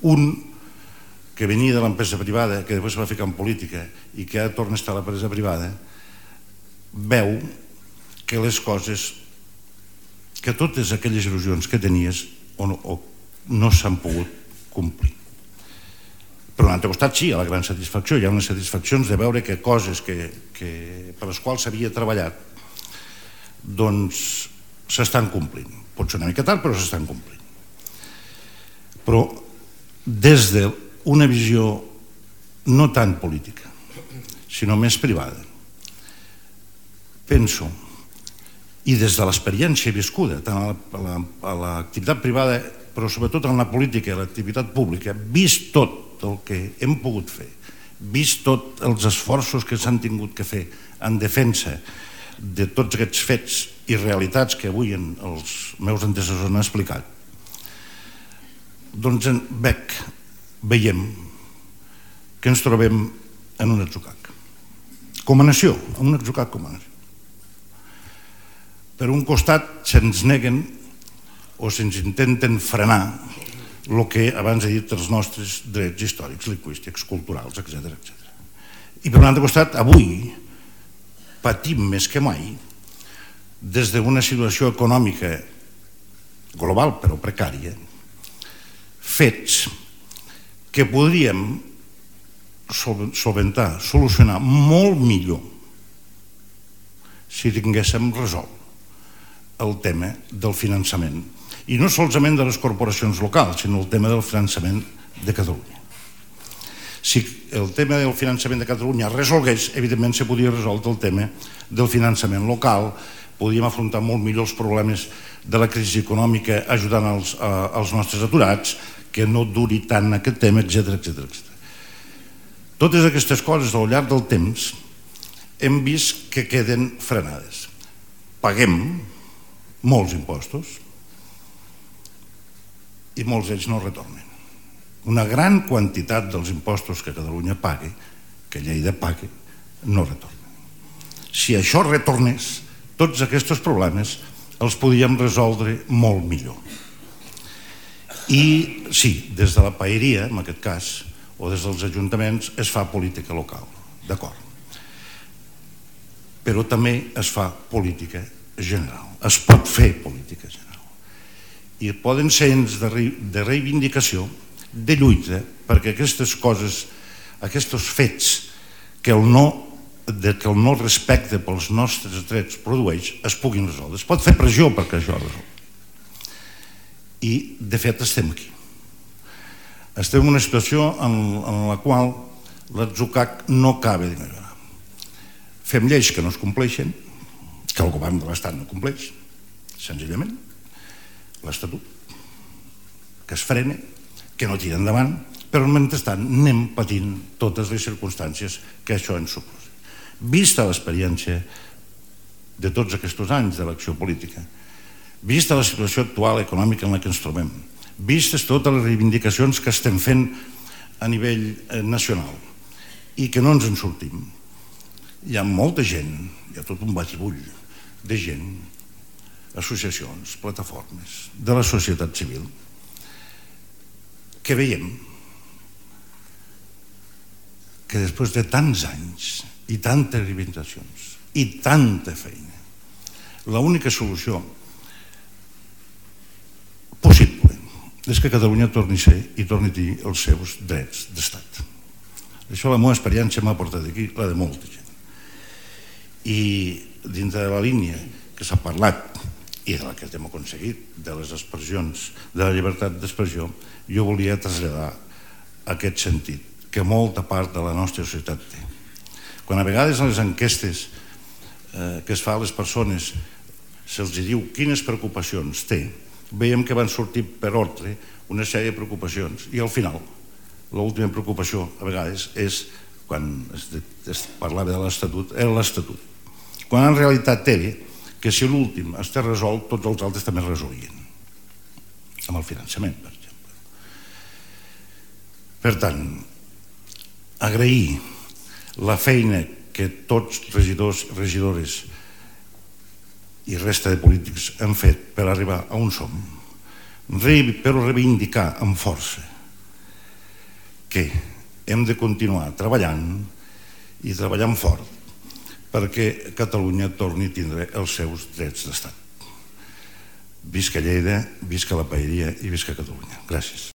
Un que venia de l'empresa privada, que després va ficar en política i que ara torna a estar a l'empresa privada, veu que les coses, que totes aquelles il·lusions que tenies no s'han pogut complir. Per un altre costat, sí, hi ha la gran satisfacció, hi ha unes satisfaccions de veure que coses per les quals s'havia treballat doncs s'estan complint. Pot ser una mica tard, però s'estan complint. Però des d'una visió no tant política, sinó més privada, penso, i des de l'experiència viscuda, tant a l'activitat privada, però sobretot en la política i l'activitat pública, vist tot el que hem pogut fer, vist tots els esforços que s'han tingut que fer en defensa de tots aquests fets i realitats que avui els meus antecessors han explicat, doncs veiem que ens trobem en un atzucac. Com a nació, en un atzucac com a nació. Per un costat se'ns neguen o se'ns intenten frenar el que abans he dit els nostres drets històrics, lingüístics, culturals, etc. I per un altre costat, avui patim més que mai des d'una situació econòmica global però precària, fets que podríem solventar, solucionar molt millor si tinguéssim resolt el tema del finançament, i no solament de les corporacions locals, sinó el tema del finançament de Catalunya. Si el tema del finançament de Catalunya es resolgués, evidentment se podria resoldre el tema del finançament local, podríem afrontar molt millor els problemes de la crisi econòmica ajudant els nostres aturats, que no duri tant aquest tema, etc. Totes aquestes coses al llarg del temps hem vist que queden frenades. Paguem molts impostos i molts d'ells no retornen. Una gran quantitat dels impostos que Catalunya paga, que Lleida paga, no retornen. Si això retornés, tots aquests problemes els podíem resoldre molt millor. I sí, des de la paeria, en aquest cas, o des dels ajuntaments, es fa política local, d'acord. Però també es fa política general. Es pot fer política general. I poden ser anys de reivindicació, de lluita, perquè aquestes coses, aquests fets que el no respecte pels nostres drets produeix, es puguin resoldre. Es pot fer pressió perquè això es resol. I, de fet, estem aquí. Estem en una situació en la qual l'atzucac no acaba de millorar. Fem lleis que no es compleixen, que el govern de l'Estat no compleix, senzillament, l'Estatut, que es frena, que no tira endavant, però mentrestant anem patint totes les circumstàncies que això ens suposa. Vista l'experiència de tots aquests anys de l'acció política, vista la situació actual econòmica en la que ens trobem, vistes totes les reivindicacions que estem fent a nivell nacional i que no ens en sortim, hi ha molta gent, hi ha tot un batibull de gent, associacions, plataformes, de la societat civil, que veiem que després de tants anys i tantes reivindicacions i tanta feina, l'única solució possible és que Catalunya torni a ser i torni a tenir els seus drets d'estat. Això la meva experiència m'ha portat aquí, la de molta gent. I dintre de la línia que s'ha parlat i de la que hem aconseguit, de les expressions, de la llibertat d'expressió, jo volia traslladar aquest sentit que molta part de la nostra societat té. Quan a vegades en les enquestes que es fa a les persones se'ls diu quines preocupacions té, veiem que van sortir per ordre una sèrie de preocupacions i al final l'última preocupació a vegades és, quan es parlava de l'Estatut, era l'Estatut, quan en realitat era que si l'últim està resolt tots els altres també es resolien, amb el finançament, per exemple. Per tant, agrair la feina que tots regidors i regidores i resta de polítics han fet per arribar a on som, però reivindicar amb força que hem de continuar treballant i treballant fort perquè Catalunya torni a tindre els seus drets d'estat. Visca Lleida, visca la paeria i visca Catalunya. Gràcies.